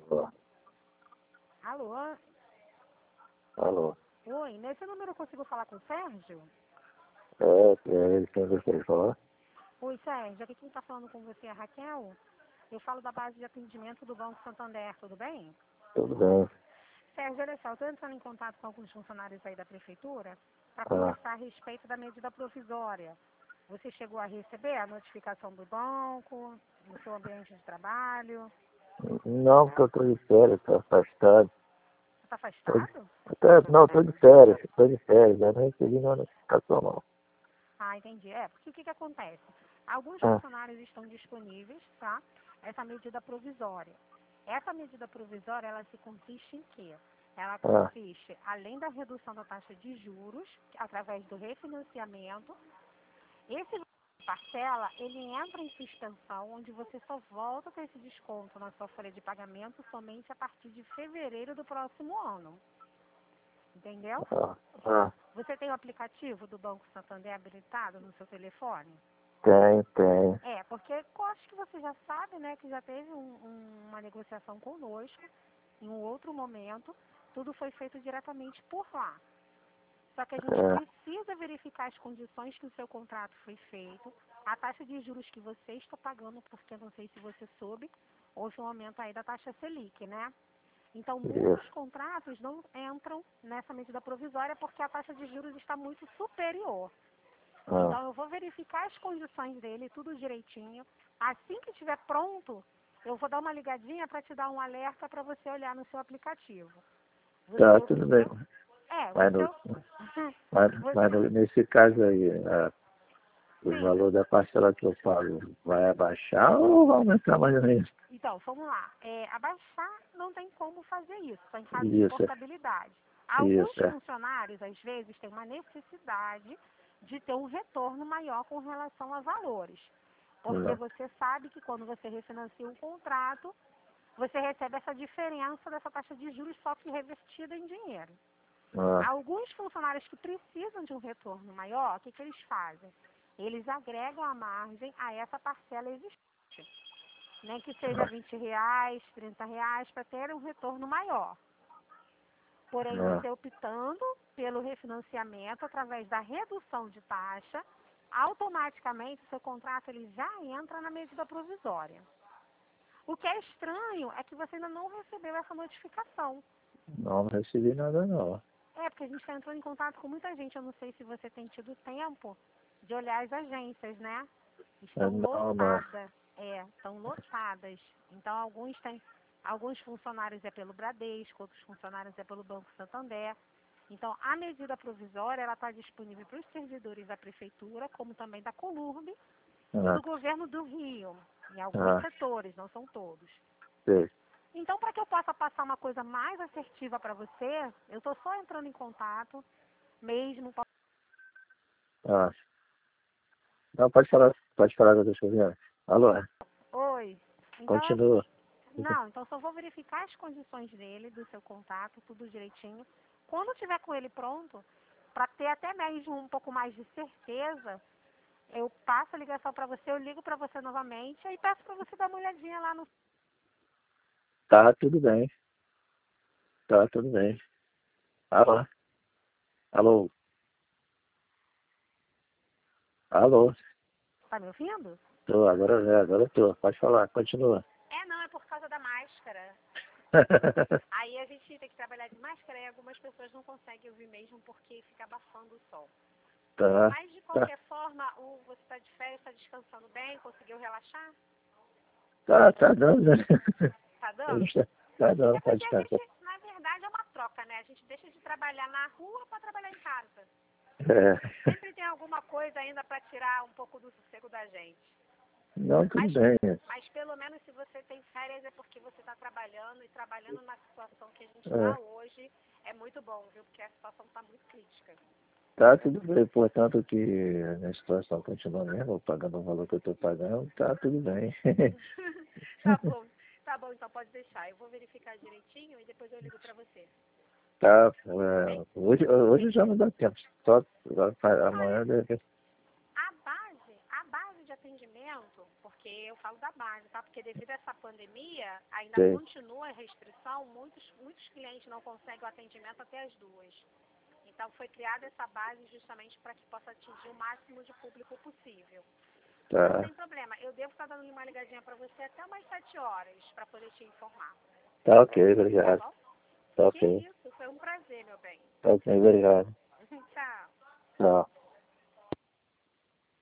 Ó, Alô? alô. Oi, nesse número eu consigo falar com o Sérgio? É ele quem gostaria de falar? Oi, Sérgio, aqui quem está falando com você é a Raquel. Eu falo da base de atendimento do Banco Santander, tudo bem? Tudo bem. Sérgio, olha só, eu estou entrando em contato com alguns funcionários aí da prefeitura para Ah, conversar a respeito da medida provisória. Você chegou a receber a notificação do banco, no seu ambiente de trabalho? não, porque eu tô de férias, tô afastado. Você está Tô de- afastado? não, tô de férias, eu não recebi nenhuma notificação não. Ah, entendi. É, porque o que acontece? Alguns Ah, funcionários estão disponíveis, tá? Essa medida provisória. Essa medida provisória, ela se consiste em quê? Ela ah, consiste, além da redução da taxa de juros, através do refinanciamento, esse parcela, ele entra em suspensão, onde você só volta a ter esse desconto na sua folha de pagamento somente a partir de fevereiro do próximo ano. Entendeu? ah, ah, Você tem o aplicativo do Banco Santander habilitado no seu telefone? tem. É, porque eu acho que você já sabe, né, que já teve uma negociação conosco em um outro momento. Tudo foi feito diretamente por lá. Só que a gente É, precisa verificar as condições que o seu contrato foi feito, a taxa de juros que você está pagando, porque eu não sei se você soube, houve um aumento aí da taxa Selic, né? Então, muitos isso. contratos não entram nessa medida provisória porque a taxa de juros está muito superior. Ah, Então, eu vou verificar as condições dele, tudo direitinho. Assim que estiver pronto, eu vou dar uma ligadinha para te dar um alerta para você olhar no seu aplicativo. Você tá, tudo bem. optou... É, Mas, você... no, nesse caso aí, o Sim. valor da parcela que eu pago vai abaixar ou vai aumentar mais ou menos? Então, vamos lá. Abaixar não tem como fazer isso, só em caso de Isso, portabilidade. Alguns isso, funcionários, às vezes, têm uma necessidade de ter um retorno maior com relação a valores. Porque Não. você sabe que quando você refinancia um contrato, você recebe essa diferença dessa taxa de juros só que revertida em dinheiro. Ah, Alguns funcionários que precisam de um retorno maior, o que eles fazem? Eles agregam a margem a essa parcela existente. Nem que seja ah, R$ 20, R$ 30, para ter um retorno maior. Porém, ah. você optando pelo refinanciamento através da redução de taxa, automaticamente o seu contrato ele já entra na medida provisória. O que é estranho é que você ainda não recebeu essa notificação. Não recebi nada não. É, porque a gente está entrando em contato com muita gente. Eu não sei se você tem tido tempo de olhar as agências, né? Estão Não, não. lotadas. Estão lotadas. Então, alguns funcionários é pelo Bradesco, outros funcionários é pelo Banco Santander. Então, a medida provisória, ela está disponível para os servidores da Prefeitura, como também da Colurb e Ah, do Governo do Rio, em alguns ah, setores, não são todos. sei. Então, para que eu possa passar uma coisa mais assertiva para você, eu estou só entrando em contato mesmo. Ah, não, pode falar que eu tô chovendo. Alô, Oi. Então, continua. não, então só vou verificar as condições dele, do seu contato, tudo direitinho. Quando tiver com ele pronto, para ter até mesmo um pouco mais de certeza, eu passo a ligação para você, eu ligo para você novamente e peço para você dar uma olhadinha lá no... Tá tudo bem, tá tudo bem. Alô, alô, alô. Tá me ouvindo? Agora eu tô. Pode falar, continua. Não, é por causa da máscara. Aí a gente tem que trabalhar de máscara e algumas pessoas não conseguem ouvir mesmo porque fica abafando o som. Tá, Mas de tá, qualquer forma, você está de férias, está descansando bem, conseguiu relaxar? tá dando, né? Tá dando? Tá É dando, pode porque a descansar. gente, na verdade, é uma troca, né? A gente deixa de trabalhar na rua para trabalhar em casa. É, Sempre tem alguma coisa ainda para tirar um pouco do sossego da gente. não, tudo Mas, bem. mas pelo menos se você tem férias é porque você está trabalhando e trabalhando na situação que a gente É, está hoje é muito bom, viu? Porque a situação está muito crítica. tá tudo bem, portanto que a minha situação continua mesmo, pagando o valor que eu tô pagando, tá tudo bem. Tá bom. Tá bom, então pode deixar. Eu vou verificar direitinho e depois eu ligo para você. Tá, Tudo bem? hoje já não dá tempo, só Olha, amanhã deve. a base de atendimento atendimento, porque eu falo da base, tá? Porque devido a essa pandemia, ainda Sim. continua a restrição, muitos clientes não conseguem o atendimento até as 2. Então foi criada essa base justamente para que possa atingir o máximo de público possível. Não Tá. tem problema, eu devo estar dando uma ligadinha para você até umas 7 horas, para poder te informar. Tá ok, Tá obrigado. bom? Tá Que ok. isso, foi um prazer, meu bem. Tá ok, obrigado. Tchau. Tchau.